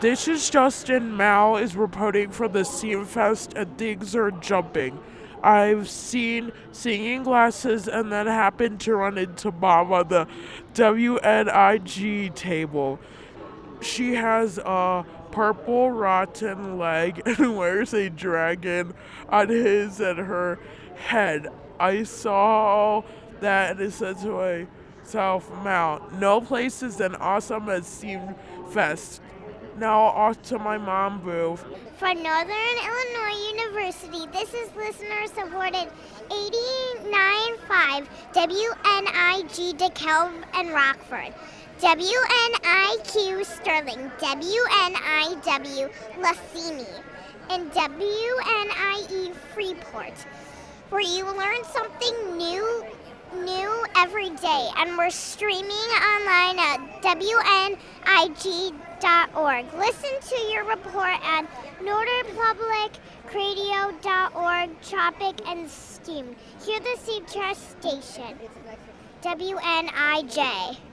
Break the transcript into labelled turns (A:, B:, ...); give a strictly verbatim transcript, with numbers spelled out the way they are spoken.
A: This is Justin. Mal is reporting from the Steam Fest, and things are jumping. I've seen singing glasses and then happened to run into Mom on the W N I G table. She has a purple rotten leg and wears a dragon on his and her head. I saw that and it said to myself, Mal, no place is as awesome as Steam Fest. Now off to my mom booth.
B: For Northern Illinois University, this is listener-supported eighty-nine point five W N I G DeKalb and Rockford, W N I Q Sterling, W N I W Lacini, and W N I E Freeport, where you learn something new new every day, and we're streaming online at W N I G dot org. Listen to your report at northern public radio dot org, Tropic and Steam. Hear the Seatrust station, W N I J.